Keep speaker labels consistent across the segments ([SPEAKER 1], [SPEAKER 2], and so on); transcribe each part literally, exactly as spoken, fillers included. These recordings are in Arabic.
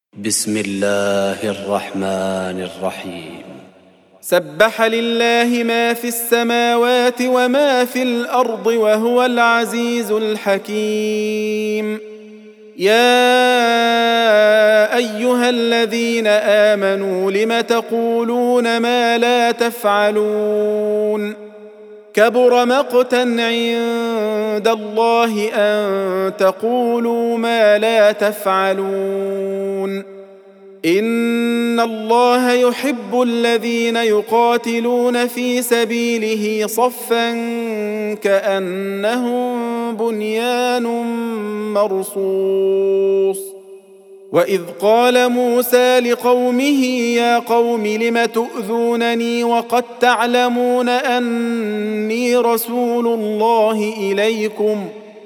[SPEAKER 1] بسم الله الرحمن الرحيم.
[SPEAKER 2] سبح لله ما في السماوات وما في الأرض وهو العزيز الحكيم. يا أيها الذين آمنوا لم تقولون ما لا تفعلون كبر مقتا عند الله أن تقولوا ما لا تفعلون إن الله يحب الذين يقاتلون في سبيله صفا كأنهم بنيان مرصوص. وإذ قال موسى لقومه يا قوم لم تؤذونني وقد تعلمون أني رسول الله إليكم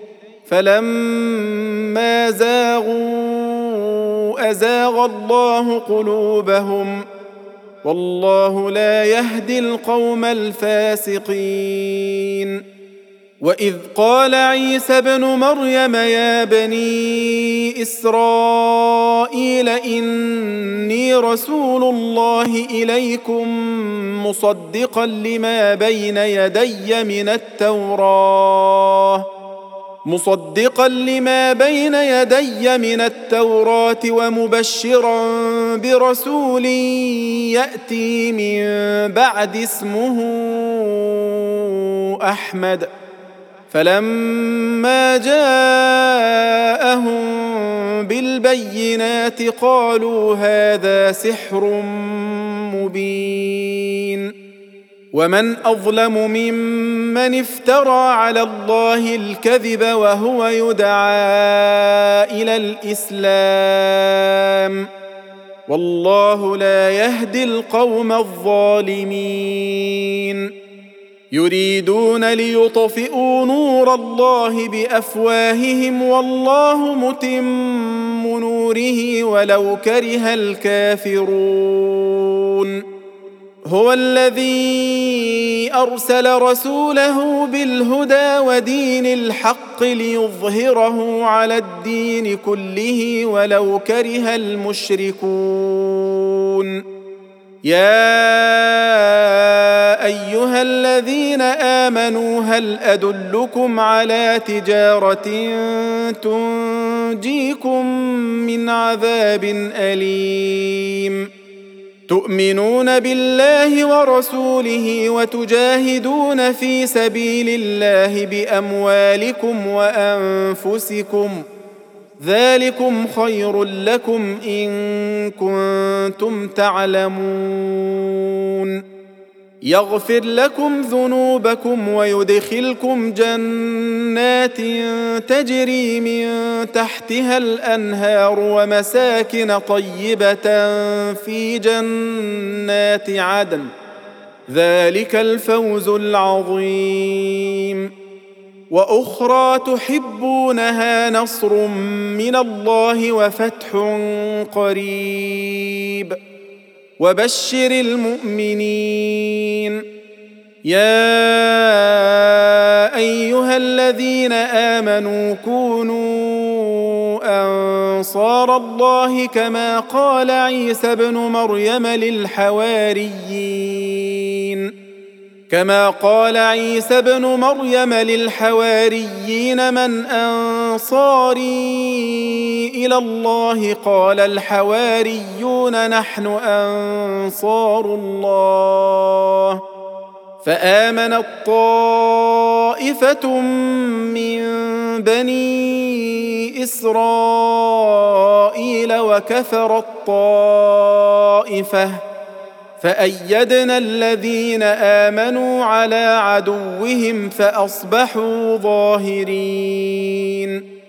[SPEAKER 2] فلما زاغوا أزاغ الله قلوبهم والله لا يهدي القوم الفاسقين. وإذ قال عيسى ابن مريم يا بني إسرائيل إني رسول الله إليكم مصدقا لما بين يدي من التوراة مصدقا لما بين يدي من التوراة ومبشرا برسول يأتي من بعد اسمه أحمد. فلما جاءهم بالبينات قالوا هذا سحر مبين. ومن أظلم ممن افترى على الله الكذب وهو يدعى إلى الإسلام والله لا يهدي القوم الظالمين. يريدون ليطفئوا نور الله بأفواههم والله متم نوره ولو كره الكافرون. هو الذي أرسل رسوله بالهدى ودين الحق ليظهره على الدين كله ولو كره المشركون. يا أيها الذين آمنوا هل أدلكم على تجارة تنجيكم من عذاب أليم تؤمنون بالله ورسوله وتجاهدون في سبيل الله بأموالكم وأنفسكم ذلكم خير لكم إن كنتم تعلمون. يغفر لكم ذنوبكم ويدخلكم جنات تجري من تحتها الأنهار ومساكن طيبة في جنات عدن ذلك الفوز العظيم. وأخرى تحبونها نصر من الله وفتح قريب وبشر المؤمنين. يا أيها الذين آمنوا كونوا أنصار الله كما قال عيسى ابن مريم للحواريين كما قال عيسى ابن مريم للحواريين من أنصاري إلى الله قال الحواريون نحن أنصار الله. فآمنت طائفة من بني إسرائيل وكفرت طائفة فأيدنا الذين آمنوا على عدوهم فأصبحوا ظاهرين.